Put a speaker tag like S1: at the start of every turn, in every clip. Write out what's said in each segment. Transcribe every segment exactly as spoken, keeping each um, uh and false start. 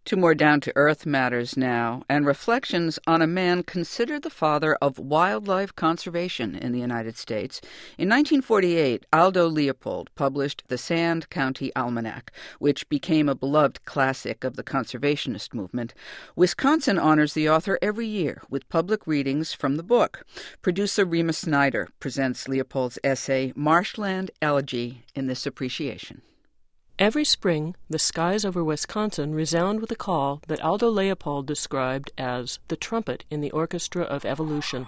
S1: To more down-to-earth matters now, and reflections on a man considered the father of wildlife conservation in the United States. In nineteen forty-eight, Aldo Leopold published the Sand County Almanac, which became a beloved classic of the conservationist movement. Wisconsin honors the author every year with public readings from the book. Producer Rima Snyder presents Leopold's essay, Marshland Elegy, in this appreciation.
S2: Every spring, the skies over Wisconsin resound with a call that Aldo Leopold described as the trumpet in the orchestra of evolution.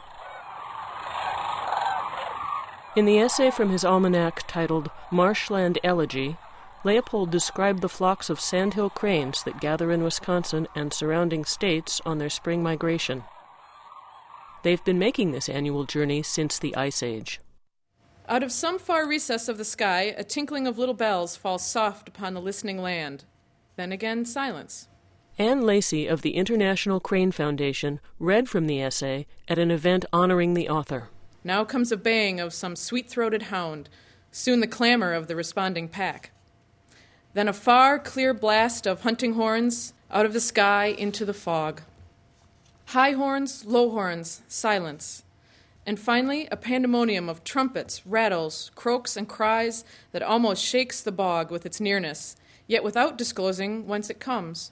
S2: In the essay from his almanac titled Marshland Elegy, Leopold described the flocks of sandhill cranes that gather in Wisconsin and surrounding states on their spring migration. They've been making this annual journey since the Ice Age.
S3: Out of some far recess of the sky, a tinkling of little bells falls soft upon the listening land. Then again, silence.
S2: Ann Lacey of the International Crane Foundation read from the essay at an event honoring the author.
S3: Now comes a baying of some sweet-throated hound, soon the clamor of the responding pack. Then a far, clear blast of hunting horns out of the sky into the fog. High horns, low horns, silence. And finally, a pandemonium of trumpets, rattles, croaks, and cries that almost shakes the bog with its nearness, yet without disclosing whence it comes.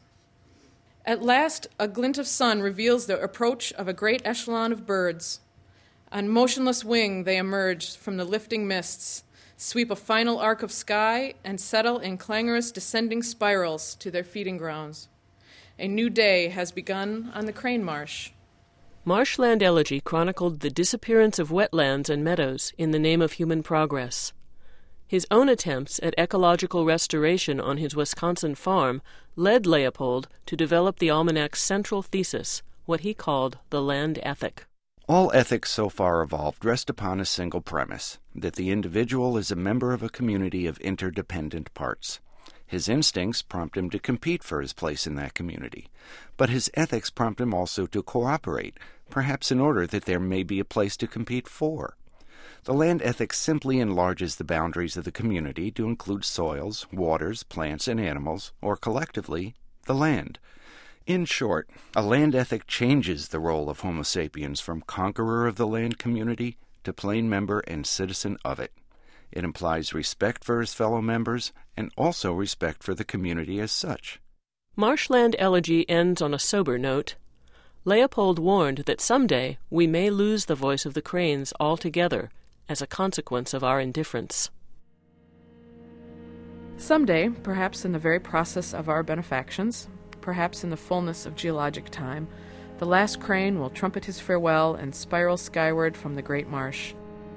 S3: At last, a glint of sun reveals the approach of a great echelon of birds. On motionless wing, they emerge from the lifting mists, sweep a final arc of sky, and settle in clangorous descending spirals to their feeding grounds. A new day has begun on the Crane Marsh.
S2: Marshland Elegy chronicled the disappearance of wetlands and meadows in the name of human progress. His own attempts at ecological restoration on his Wisconsin farm led Leopold to develop the almanac's central thesis, what he called the land ethic.
S4: All ethics so far evolved rest upon a single premise, that the individual is a member of a community of interdependent parts. His instincts prompt him to compete for his place in that community, but his ethics prompt him also to cooperate, perhaps in order that there may be a place to compete for. The land ethic simply enlarges the boundaries of the community to include soils, waters, plants, and animals, or collectively, the land. In short, a land ethic changes the role of Homo sapiens from conqueror of the land community to plain member and citizen of it. It implies respect for his fellow members and also respect for the community as such.
S2: Marshland Elegy ends on a sober note. Leopold warned that someday we may lose the voice of the cranes altogether as a consequence of our indifference.
S3: Someday, perhaps in the very process of our benefactions, perhaps in the fullness of geologic time, the last crane will trumpet his farewell and spiral skyward from the great marsh.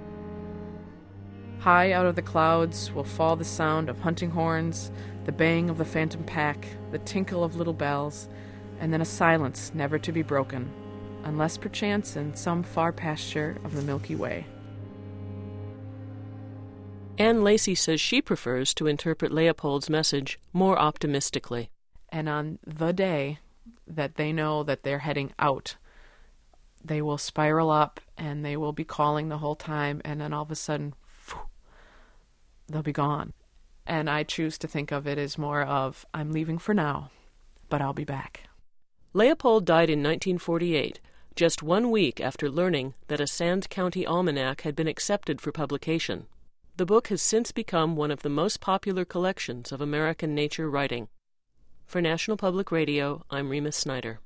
S3: High out of the clouds will fall the sound of hunting horns, the baying of the phantom pack, the tinkle of little bells, and then a silence never to be broken, unless perchance in some far pasture of the Milky Way.
S2: Ann Lacey says she prefers to interpret Leopold's message more optimistically.
S3: And on the day that they know that they're heading out, they will spiral up and they will be calling the whole time, and then all of a sudden, they'll be gone. And I choose to think of it as more of, I'm leaving for now, but I'll be back.
S2: Leopold died in nineteen forty-eight, just one week after learning that a Sand County Almanac had been accepted for publication. The book has since become one of the most popular collections of American nature writing. For National Public Radio, I'm Rima Snyder.